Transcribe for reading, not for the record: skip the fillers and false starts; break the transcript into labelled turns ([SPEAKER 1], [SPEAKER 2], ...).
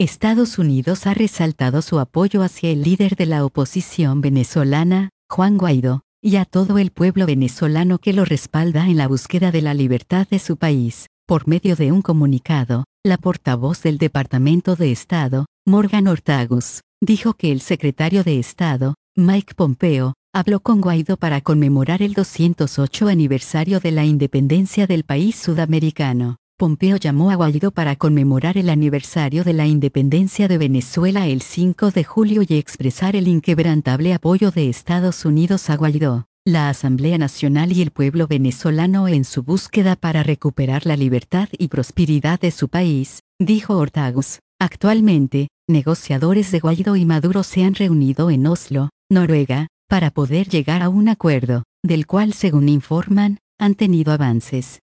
[SPEAKER 1] Estados Unidos ha resaltado su apoyo hacia el líder de la oposición venezolana, Juan Guaidó, y a todo el pueblo venezolano que lo respalda en la búsqueda de la libertad de su país. Por medio de un comunicado, la portavoz del Departamento de Estado, Morgan Ortagus, dijo que el secretario de Estado, Mike Pompeo, habló con Guaidó para conmemorar el 208 aniversario de la independencia del país sudamericano. Pompeo llamó a Guaidó para conmemorar el aniversario de la independencia de Venezuela el 5 de julio y expresar el inquebrantable apoyo de Estados Unidos a Guaidó, la Asamblea Nacional y el pueblo venezolano en su búsqueda para recuperar la libertad y prosperidad de su país, dijo Ortagus. Actualmente, negociadores de Guaidó y Maduro se han reunido en Oslo, Noruega, para poder llegar a un acuerdo, del cual, según informan, han tenido avances.